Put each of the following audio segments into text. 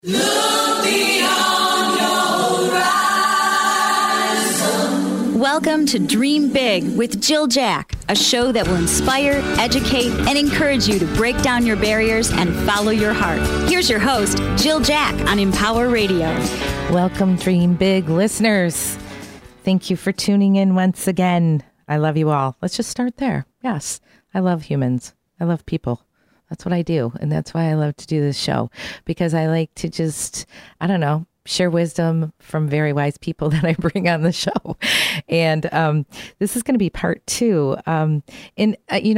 Look beyond your horizon. Welcome to Dream Big with Jill Jack, a show that will inspire, educate, and encourage you to break down your barriers and follow your heart. Here's your host, Jill Jack on Empower Radio. Welcome, Dream Big listeners. Thank you for tuning in once again. I love you all. Let's just start there. Yes, I love humans. I love people. That's what I do. And that's why I love to do this show, because I like to just, share wisdom from very wise people that I bring on the show. And this is going to be part 2. The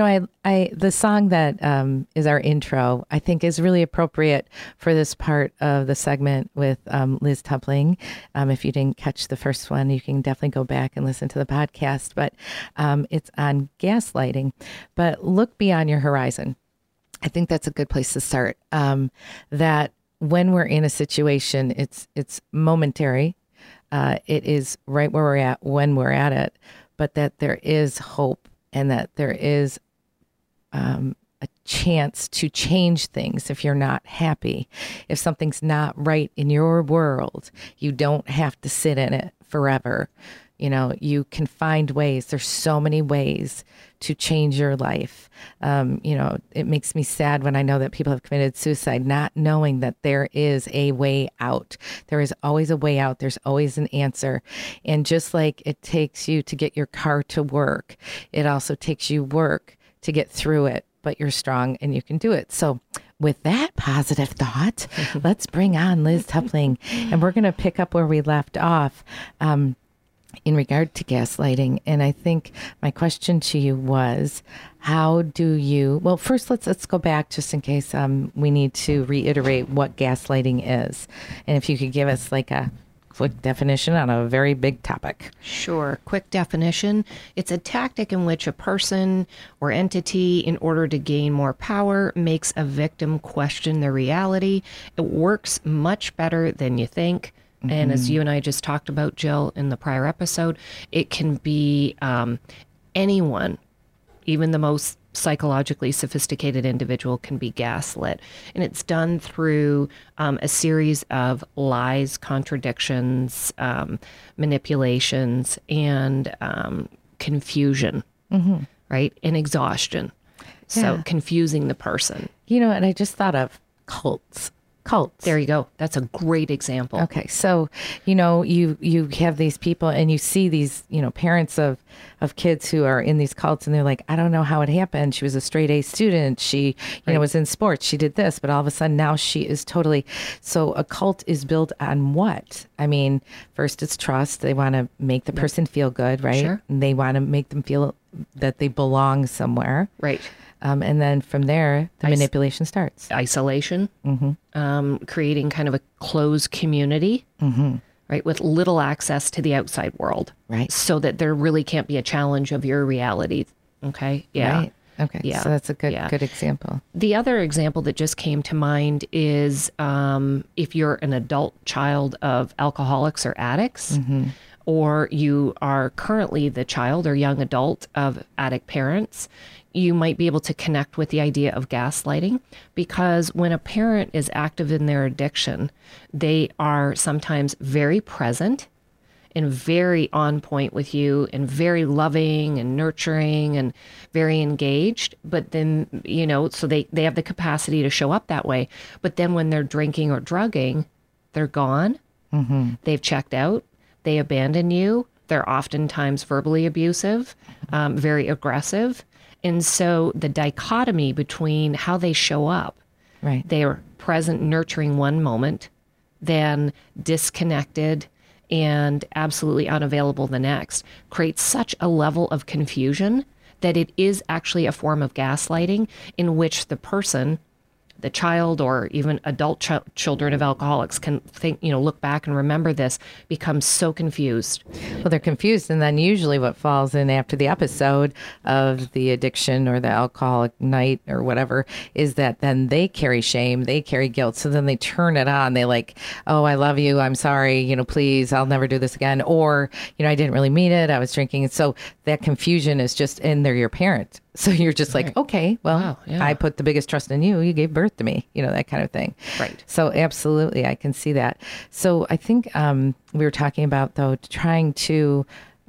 song that is our intro, I think is really appropriate for this part of the segment with Liz Tupling. If you didn't catch the first one, you can definitely go back and listen to the podcast. But it's on gaslighting. But look beyond your horizon. I think that's a good place to start. That when we're in a situation, it's momentary. It is right where we're at when we're at it, but that there is hope and that there is a chance to change things if you're not happy. If something's not right in your world, you don't have to sit in it forever. You can find ways. There's so many ways to change your life. It makes me sad when I know that people have committed suicide, not knowing that there is a way out. There is always a way out. There's always an answer. And just like it takes you to get your car to work, it also takes you work to get through it, but you're strong and you can do it. So with that positive thought, let's bring on Liz Tupling, and we're going to pick up where we left off. In regard to gaslighting. And I think my question to you was, how do you, well, first let's go back just in case we need to reiterate what gaslighting is. And if you could give us like a quick definition on a very big topic. Sure. Quick definition. It's a tactic in which a person or entity, in order to gain more power, makes a victim question their reality. It works much better than you think. And as you and I just talked about, Jill, in the prior episode, it can be anyone, even the most psychologically sophisticated individual can be gaslit. And it's done through a series of lies, contradictions, manipulations, and confusion, right? And exhaustion. So confusing the person. And I just thought of cults. There you go. That's a great example. Okay. So, you have these people and you see these, parents of kids who are in these cults, and they're like, I don't know how it happened. She was a straight A student. She, was in sports. She did this, but all of a sudden now she is totally. So a cult is built on what? I mean, first it's trust. They want to make the person feel good, right? Sure. And they want to make them feel that they belong somewhere. Right. And then from there, the manipulation starts. Isolation, creating kind of a closed community, right, with little access to the outside world, right, so that there really can't be a challenge of your reality. Okay, yeah, right. Okay, yeah. So that's a good example. The other example that just came to mind is if you're an adult child of alcoholics or addicts. Or you are currently the child or young adult of addict parents, you might be able to connect with the idea of gaslighting, because when a parent is active in their addiction, they are sometimes very present and very on point with you and very loving and nurturing and very engaged. But then, so they have the capacity to show up that way. But then when they're drinking or drugging, they're gone. They've checked out. They abandon you. They're oftentimes verbally abusive, very aggressive. And so the dichotomy between how they show up, right, they are present, nurturing one moment, then disconnected and absolutely unavailable the next, creates such a level of confusion that it is actually a form of gaslighting in which the person, the child or even adult children of alcoholics can think, look back and remember this, become so confused. Well, they're confused. And then usually what falls in after the episode of the addiction or the alcoholic night or whatever is that then they carry shame, they carry guilt. So then they turn it on. They like, oh, I love you. I'm sorry. Please, I'll never do this again. Or, I didn't really mean it. I was drinking. And so that confusion is just, and they're your parent. So you're just like, okay, well, Wow, yeah. I put the biggest trust in you. You gave birth to me, that kind of thing. Right. So absolutely, I can see that. So I think we were talking about, though, trying to,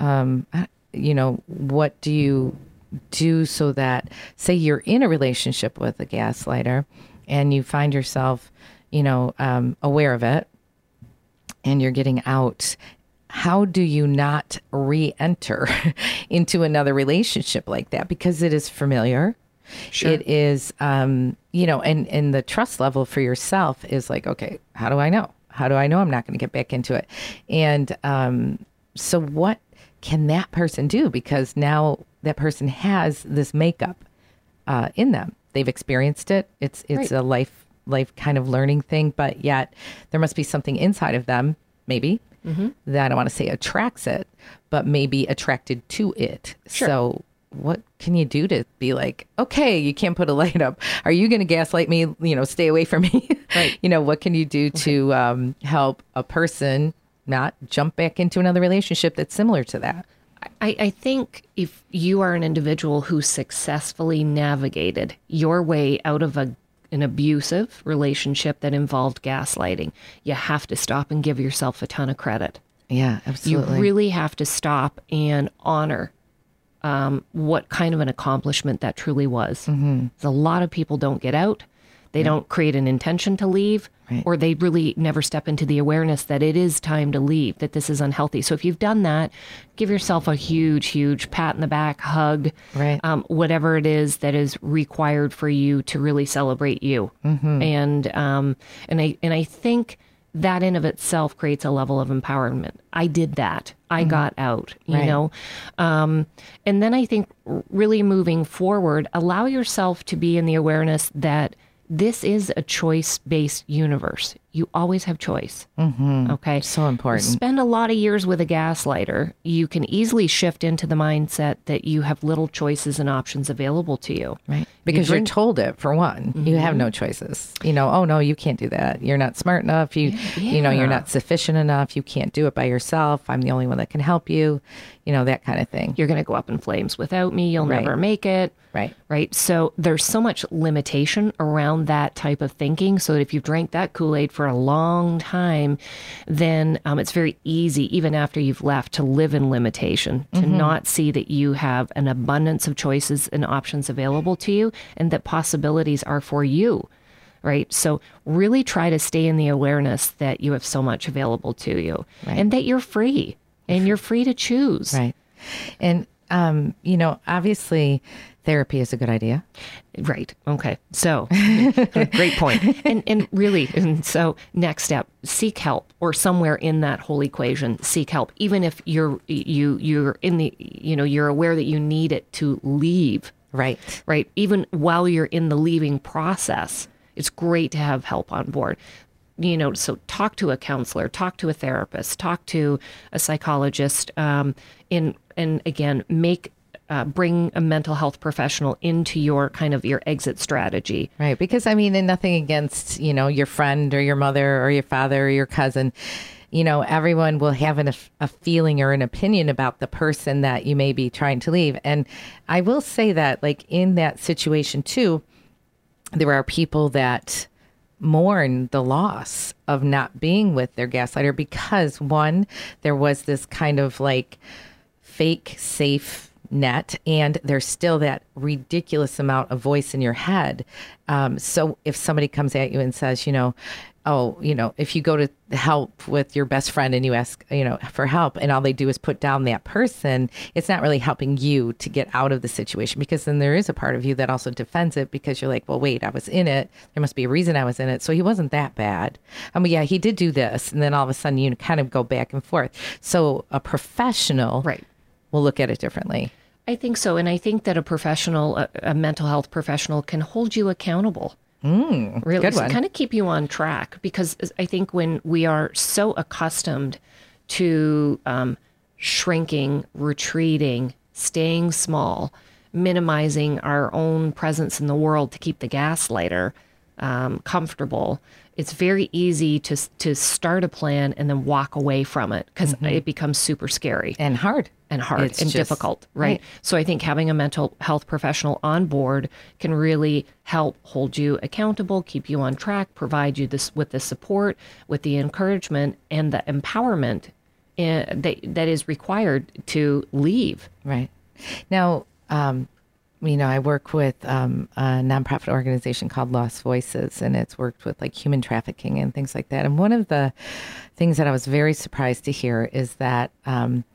what do you do so that, say you're in a relationship with a gaslighter and you find yourself, aware of it and you're getting out. How do you not re-enter into another relationship like that? Because it is familiar. Sure. It is, and the trust level for yourself is like, okay, how do I know? How do I know I'm not going to get back into it? And so what can that person do? Because now that person has this makeup in them. They've experienced it. It's Right. a life kind of learning thing, but yet there must be something inside of them, maybe, that I don't want to say attracts it, but maybe attracted to it. Sure. So what can you do to be like, okay, you can't put a light up. Are you going to gaslight me? Stay away from me. Right. What can you do to help a person not jump back into another relationship that's similar to that? I think if you are an individual who successfully navigated your way out of an abusive relationship that involved gaslighting, you have to stop and give yourself a ton of credit. Yeah, absolutely. You really have to stop and honor what kind of an accomplishment that truly was. Mm-hmm. A lot of people don't get out. They don't create an intention to leave, Right. or they really never step into the awareness that it is time to leave, that this is unhealthy. So if you've done that, give yourself a huge, huge pat in the back, hug, Right. whatever it is that is required for you to really celebrate you. Mm-hmm. And I think that in of itself creates a level of empowerment. I did that. I got out, Right. And then I think really moving forward, allow yourself to be in the awareness that this is a choice-based universe. You always have choice. Mm-hmm. Okay. So important. Spend a lot of years with a gaslighter. You can easily shift into the mindset that you have little choices and options available to you. Right. Because you're drink- told it, for one. You have no choices. Oh, no, you can't do that. You're not smart enough. You're not sufficient enough. You can't do it by yourself. I'm the only one that can help you. That kind of thing. You're going to go up in flames without me. You'll Right. never make it. Right. Right. So there's so much limitation around that type of thinking. So that if you've drank that Kool-Aid for a long time, then it's very easy, even after you've left, to live in limitation, to not see that you have an abundance of choices and options available to you, and that possibilities are for you. Right. So really try to stay in the awareness that you have so much available to you, Right. and that you're free, and you're free to choose. Right. And, obviously therapy is a good idea. Right. Okay. So great point. And really, and so next step, seek help, or somewhere in that whole equation, seek help. Even if you're in the, you're aware that you need it to leave. Right. Right. Even while you're in the leaving process, it's great to have help on board. So talk to a counselor, talk to a therapist, talk to a psychologist, and again, bring a mental health professional into your your exit strategy. Right. Because and nothing against, your friend or your mother or your father or your cousin. Everyone will have a feeling or an opinion about the person that you may be trying to leave. And I will say that, like, in that situation too, there are people that mourn the loss of not being with their gaslighter because, one, there was this kind of like fake safe net, and there's still that ridiculous amount of voice in your head. So if somebody comes at you and says, if you go to help with your best friend and you ask, for help, and all they do is put down that person, it's not really helping you to get out of the situation, because then there is a part of you that also defends it, because you're like, well, wait, I was in it. There must be a reason I was in it. So he wasn't that bad. Yeah, he did do this. And then all of a sudden you kind of go back and forth. So a professional Right. will look at it differently. I think so. And I think that a professional, a mental health professional, can hold you accountable. Really, good one. Kind of keep you on track, because I think when we are so accustomed to shrinking, retreating, staying small, minimizing our own presence in the world to keep the gaslighter comfortable, it's very easy to start a plan and then walk away from it, because it becomes super scary And hard. and hard It's and just- difficult, right? So I think having a mental health professional on board can really help hold you accountable, keep you on track, provide you this with the support, with the encouragement and the empowerment that is required to leave. Right. Now, I work with a nonprofit organization called Lost Voices, and it's worked with like human trafficking and things like that. And one of the things that I was very surprised to hear is that, and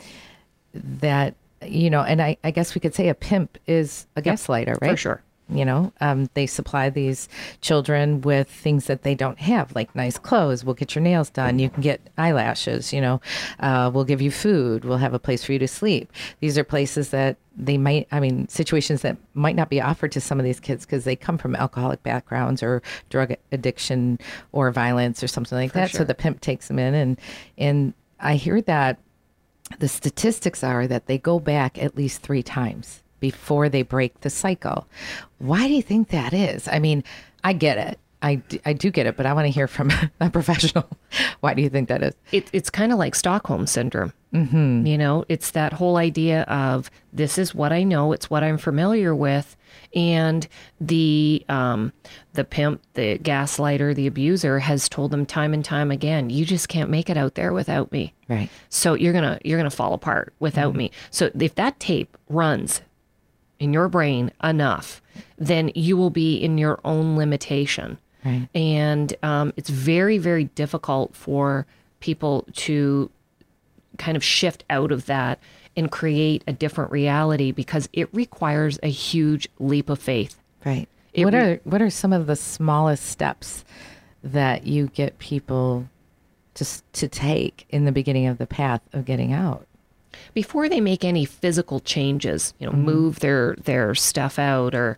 I guess we could say a pimp is a gaslighter, right? For sure. They supply these children with things that they don't have, like nice clothes. We'll get your nails done. You can get eyelashes, we'll give you food. We'll have a place for you to sleep. These are places that situations that might not be offered to some of these kids because they come from alcoholic backgrounds or drug addiction or violence or something like that. Sure. So the pimp takes them in. And I hear that the statistics are that they go back at least 3 times before they break the cycle. Why do you think that is? I mean, I get it. I do get it, but I want to hear from a professional. Why do you think that is? It's kind of like Stockholm syndrome. Mm-hmm. It's that whole idea of this is what I know, it's what I'm familiar with, and the pimp, the gaslighter, the abuser has told them time and time again, you just can't make it out there without me. Right. So you're gonna fall apart without me. So if that tape runs in your brain enough, then you will be in your own limitation. Right. And it's very, very difficult for people to kind of shift out of that and create a different reality because it requires a huge leap of faith. Right. What are some of the smallest steps that you get people to take in the beginning of the path of getting out? Before they make any physical changes, move their stuff out or,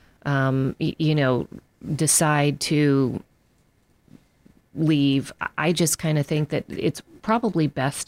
decide to leave, I just kind of think that it's probably best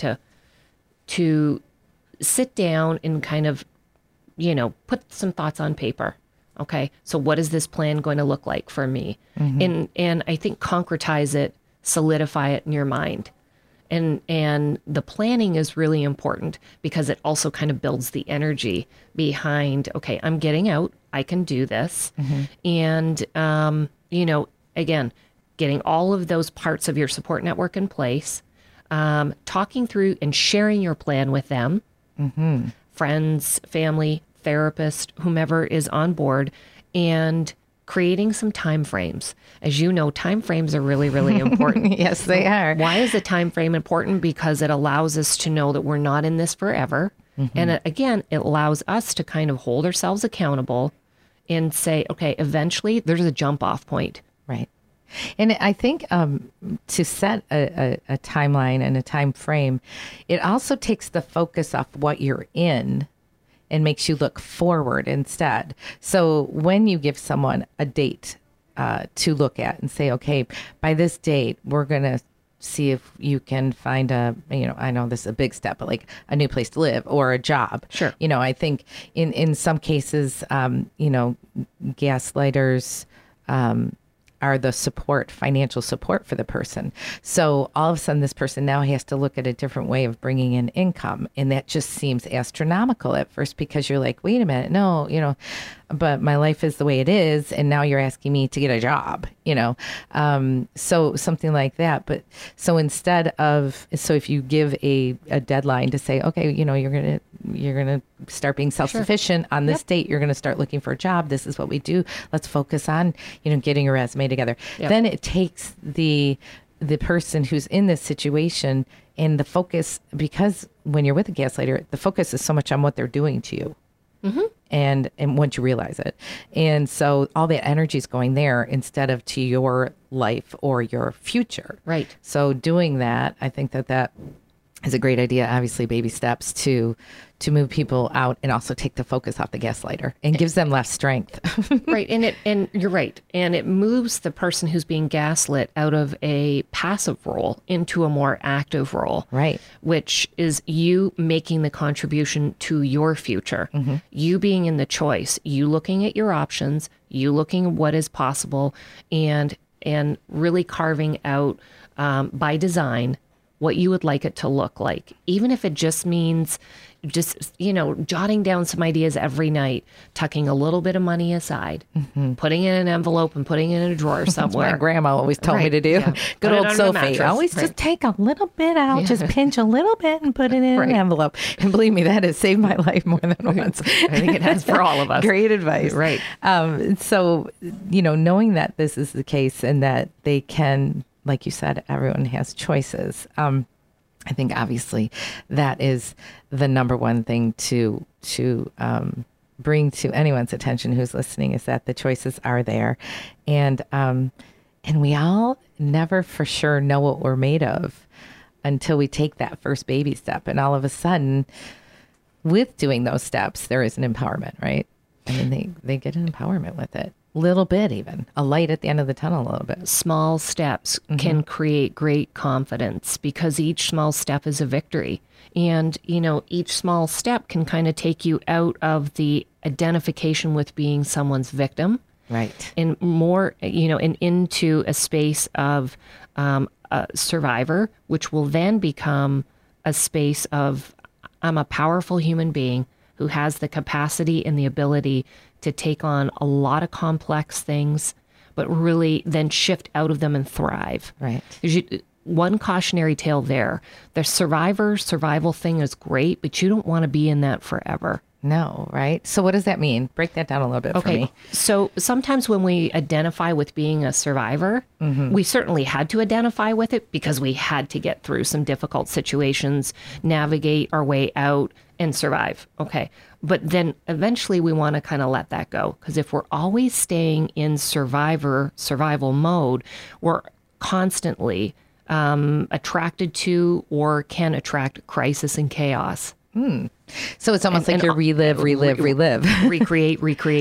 to sit down and kind of, put some thoughts on paper. Okay, so what is this plan going to look like for me? Mm-hmm. And I think concretize it, solidify it in your mind. And the planning is really important because it also kind of builds the energy behind, okay, I'm getting out, I can do this. Mm-hmm. And, again, getting all of those parts of your support network in place, talking through and sharing your plan with them, mm-hmm. friends, family, therapist, whomever is on board, and creating some time frames. As you know, time frames are really, really important. Yes, they are. Why is the time frame important? Because it allows us to know that we're not in this forever. Mm-hmm. And again, it allows us to kind of hold ourselves accountable and say, okay, eventually there's a jump off point. Right. And I think to set a timeline and a time frame, it also takes the focus off what you're in and makes you look forward instead. So when you give someone a date to look at and say, okay, by this date, we're going to see if you can find I know this is a big step, but like a new place to live or a job. Sure. I think in some cases, gaslighters, are the financial support for the person. So all of a sudden this person now has to look at a different way of bringing in income. And that just seems astronomical at first because you're like, wait a minute, no, but my life is the way it is. And now you're asking me to get a job, so something like that. But so if you give a deadline to say, okay, you're going to start being self-sufficient on this date, you're going to start looking for a job. This is what we do. Let's focus on, getting your resume together. Yep. Then it takes the person who's in this situation and the focus, because when you're with a gaslighter, the focus is so much on what they're doing to you. Mm-hmm. And once you realize it. And so all that energy is going there instead of to your life or your future. Right. So doing that, I think that is a great idea. Obviously, baby steps to move people out and also take the focus off the gaslighter and gives them less strength. Right. And you're right. And it moves the person who's being gaslit out of a passive role into a more active role. Right. Which is you making the contribution to your future. Mm-hmm. You being in the choice, you looking at your options, you looking at what is possible and really carving out by design what you would like it to look like, even if it just means jotting down some ideas every night, tucking a little bit of money aside, putting it in an envelope and putting it in a drawer somewhere. My grandma always told me to do. Yeah. Good Put it old on the Sophie. mattress. Always just take a little bit out, just pinch a little bit and put it in an envelope. And believe me, that has saved my life more than once. I think it has for all of us. Great advice. Right. So, knowing that this is the case and that they can, like you said, everyone has choices. I think obviously that is the number one thing to bring to anyone's attention who's listening, is that the choices are there, and we all never for sure know what we're made of until we take that first baby step, and all of a sudden, with doing those steps, there is an empowerment, right? I mean, they get an empowerment with it. Little bit, even a light at the end of the tunnel a little bit. Small steps can create great confidence, because each small step is a victory. And, each small step can kind of take you out of the identification with being someone's victim. Right. And more, and into a space of a survivor, which will then become a space of, I'm a powerful human being who has the capacity and the ability to take on a lot of complex things, but really then shift out of them and thrive. Right. One cautionary tale there. The survival thing is great, but you don't want to be in that forever. No, right? So what does that mean? Break that down a little bit for me. So sometimes when we identify with being a survivor, we certainly had to identify with it because we had to get through some difficult situations, navigate our way out, and survive. Okay. But then eventually we want to kind of let that go, because if we're always staying in survival mode, we're constantly attracted to or can attract crisis and chaos. So it's almost like you're relive. Recreate.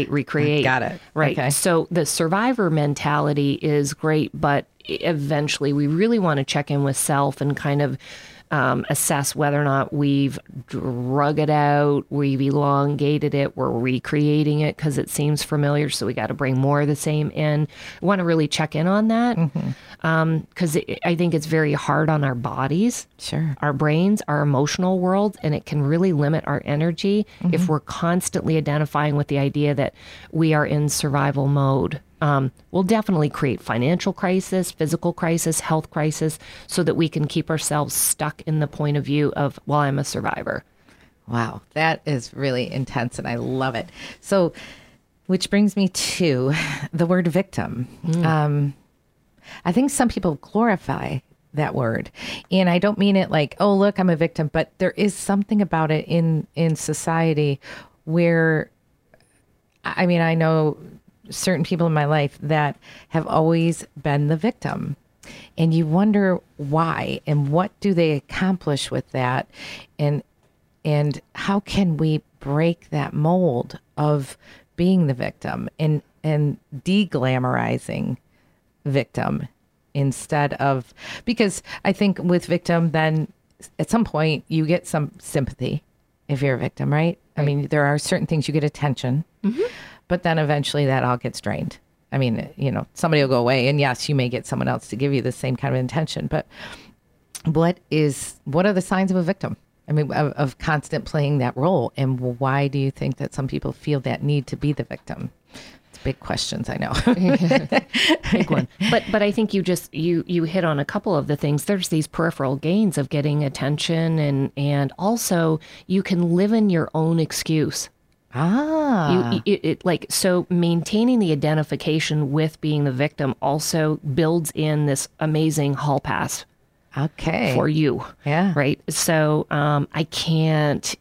Got it. Right. Okay. So the survivor mentality is great, but eventually we really want to check in with self and kind of assess whether or not we've drug it out, we've elongated it, we're recreating it because it seems familiar, so we got to bring more of the same in. We want to really check in on that, because I think it's very hard on our bodies, our brains, our emotional world, and it can really limit our energy if we're constantly identifying with the idea that we are in survival mode. We'll definitely create financial crisis, physical crisis, health crisis, so that we can keep ourselves stuck in the point of view of, well, I'm a survivor. Wow, that is really intense, and I love it. So, which brings me to the word victim. I think some people glorify that word, and I don't mean it like, oh, look, I'm a victim, but there is something about it in society where, I mean, I know certain people in my life that have always been the victim, and you wonder why and what do they accomplish with that, and how can we break that mold of being the victim and de-glamorizing victim instead of, because I think with victim, then at some point you get some sympathy if you're a victim, right? I mean, there are certain things you get attention, but then eventually that all gets drained. I mean, somebody will go away, and yes, you may get someone else to give you the same kind of attention, but what are the signs of a victim? I mean, of constant playing that role, and why do you think that some people feel that need to be the victim? It's big questions, I know. Big one. But I think you hit on a couple of the things. There's these peripheral gains of getting attention, and also you can live in your own excuse. So maintaining the identification with being the victim also builds in this amazing hall pass. For you. Yeah. Right. So, I can't,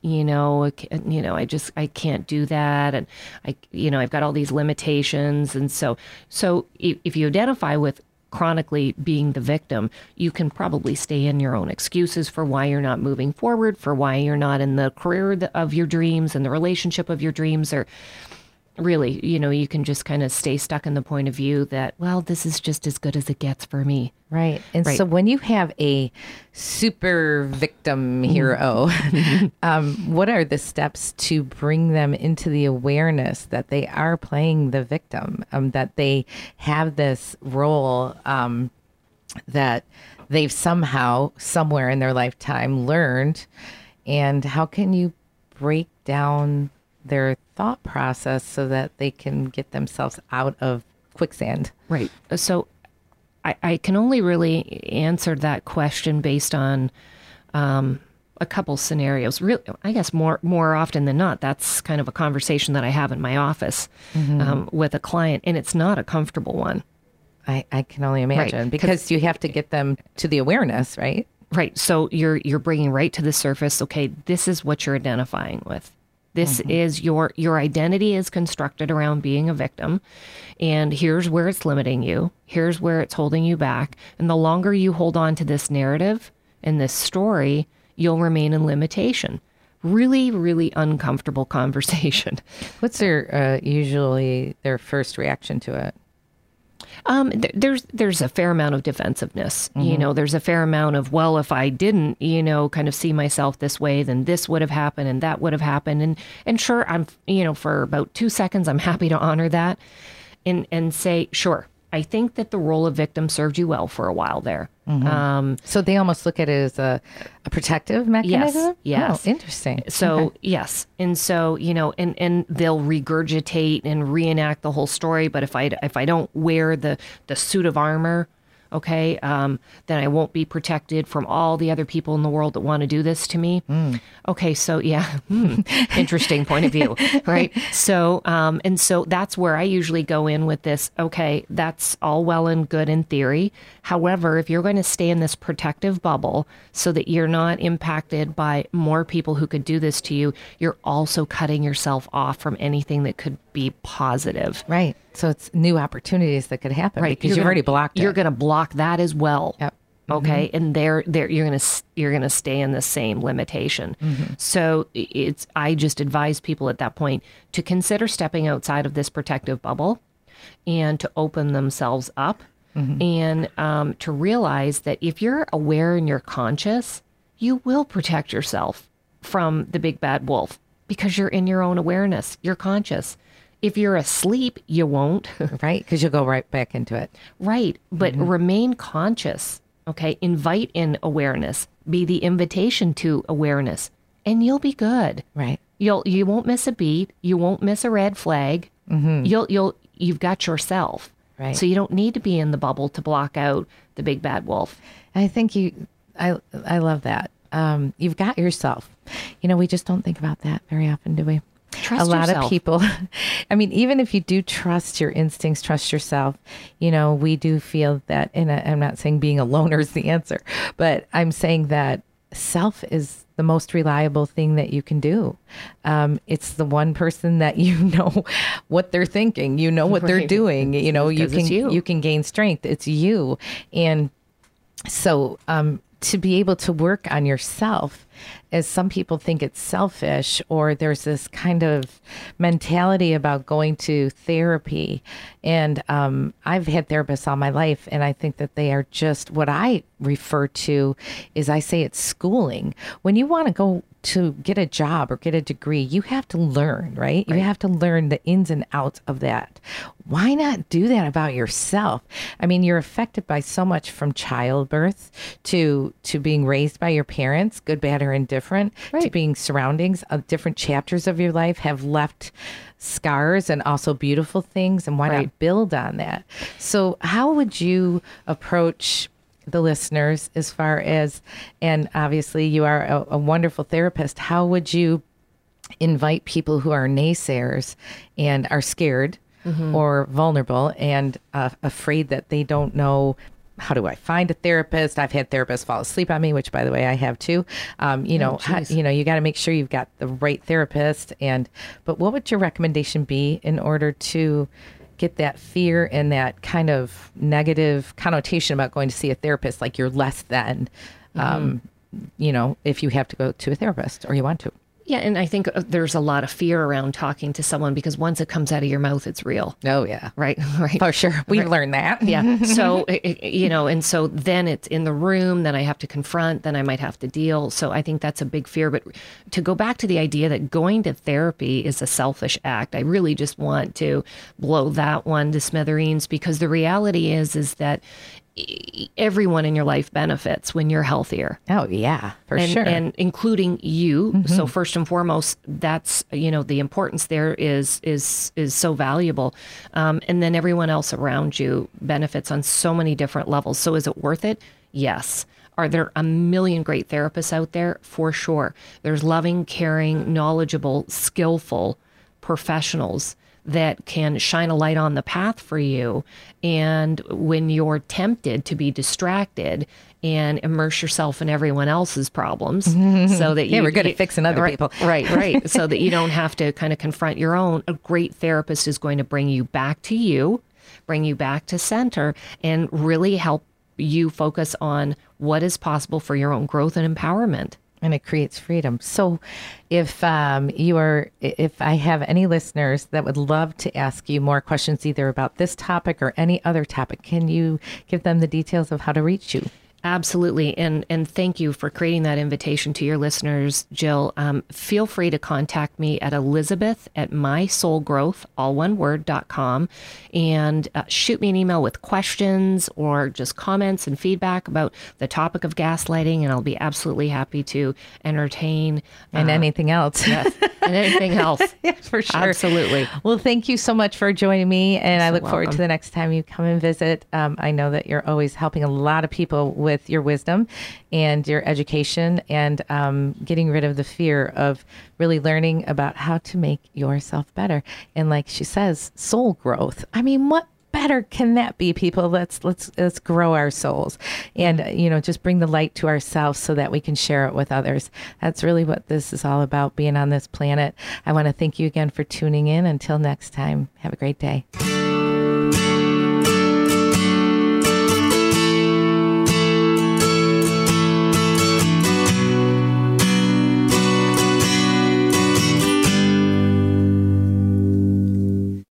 I can't do that. And I've got all these limitations. And so if you identify with chronically being the victim, you can probably stay in your own excuses for why you're not moving forward, for why you're not in the career of your dreams and the relationship of your dreams, or really, you can just kind of stay stuck in the point of view that, well, this is just as good as it gets for me. Right. And so when you have a super victim hero, what are the steps to bring them into the awareness that they are playing the victim, that they have this role that they've somehow, somewhere in their lifetime, learned. And how can you break down their thought process so that they can get themselves out of quicksand? Right. So I can only really answer that question based on a couple scenarios. Really, I guess more often than not, that's kind of a conversation that I have in my office with a client, and it's not a comfortable one. I can only imagine, Right. because you have to get them to the awareness, right? Right. So you're bringing right to the surface. Okay, this is what you're identifying with. This is your identity is constructed around being a victim, and here's where it's limiting you. Here's where it's holding you back. And the longer you hold on to this narrative and this story, you'll remain in limitation. Really, really uncomfortable conversation. What's usually their first reaction to it? There's a fair amount of defensiveness. You know, there's a fair amount of, well, if I didn't, kind of see myself this way, then this would have happened and that would have happened. And sure, I'm, for about 2 seconds, I'm happy to honor that and say, sure, I think that the role of victim served you well for a while there. So they almost look at it as a protective mechanism? Yes. Oh, interesting. So, Okay. yes. And so, and they'll regurgitate and reenact the whole story. But if I don't wear the suit of armor, okay, then I won't be protected from all the other people in the world that want to do this to me. Okay, so yeah, interesting point of view, right? So, and so that's where I usually go in with this. Okay, that's all well and good in theory. However, if you're going to stay in this protective bubble so that you're not impacted by more people who could do this to you, you're also cutting yourself off from anything that could be positive. Right. So it's new opportunities that could happen, Right, because you've already blocked it. You're going to block that as well. Yep. Okay, and there you're going to stay in the same limitation. So I just advise people at that point to consider stepping outside of this protective bubble and to open themselves up and to realize that if you're aware and you're conscious, you will protect yourself from the big bad wolf because you're in your own awareness. You're conscious. If you're asleep, you won't. Right, because you'll go right back into it. Right. But remain conscious. Okay. Invite in awareness. Be the invitation to awareness, and you'll be good. Right. You won't miss a beat. You won't miss a red flag. You've got yourself. Right. So you don't need to be in the bubble to block out the big bad wolf. I think I love that. You've got yourself. We just don't think about that very often, do we? Trust a lot yourself. of people, I mean, even if you do trust your instincts, trust yourself, we do feel that, and I'm not saying being a loner is the answer, but I'm saying that self is the most reliable thing that you can do. It's the one person that what they're thinking, what they're Right. doing, It's you can gain strength. It's you. And so, to be able to work on yourself, as some people think it's selfish, or there's this kind of mentality about going to therapy. And I've had therapists all my life, and I think that they are just what I refer to is, I say it's schooling. When you want to go to get a job or get a degree, you have to learn, right? You have to learn the ins and outs of that. Why not do that about yourself? I mean, you're affected by so much, from childbirth to being raised by your parents, good, bad, or indifferent, to Right. being surroundings of different chapters of your life have left scars and also beautiful things. And why Right. not build on that? So how would you approach the listeners as far as, and obviously you are a wonderful therapist, how would you invite people who are naysayers and are scared or vulnerable and afraid that they don't know, how do I find a therapist? I've had therapists fall asleep on me, which, by the way, I have too. You got to make sure you've got the right therapist. But what would your recommendation be in order to get that fear and that kind of negative connotation about going to see a therapist, like you're less than, if you have to go to a therapist or you want to? Yeah, and I think there's a lot of fear around talking to someone because once it comes out of your mouth, it's real. Oh, yeah. Right, right. For sure. We've learned that. Yeah. So, and so then it's in the room, then I have to confront, then I might have to deal. So I think that's a big fear. But to go back to the idea that going to therapy is a selfish act, I really just want to blow that one to smithereens, because the reality is that everyone in your life benefits when you're healthier. Oh yeah, for sure. And including you. So first and foremost, that's, the importance there is so valuable. And then everyone else around you benefits on so many different levels. So is it worth it? Yes. Are there a million great therapists out there? For sure. There's loving, caring, knowledgeable, skillful professionals that can shine a light on the path for you. And when you're tempted to be distracted and immerse yourself in everyone else's problems so that we're good at fixing other people. Right. So that you don't have to kind of confront your own. A great therapist is going to bring you back to you, bring you back to center, and really help you focus on what is possible for your own growth and empowerment. And it creates freedom. So if if I have any listeners that would love to ask you more questions, either about this topic or any other topic, can you give them the details of how to reach you? Absolutely. And thank you for creating that invitation to your listeners, Jill. Feel free to contact me at Elizabeth@mysoulgrowth, all one word.com, and shoot me an email with questions or just comments and feedback about the topic of gaslighting. And I'll be absolutely happy to entertain. And anything else. Yes. And anything else. Yeah, for sure. Absolutely. Well, thank you so much for joining me. And I look forward to the next time you come and visit. I know that you're always helping a lot of people with your wisdom and your education and getting rid of the fear of really learning about how to make yourself better. And like she says, soul growth. I mean, what better can that be, people? Let's grow our souls and, just bring the light to ourselves so that we can share it with others. That's really what this is all about, being on this planet. I want to thank you again for tuning in. Until next time, have a great day.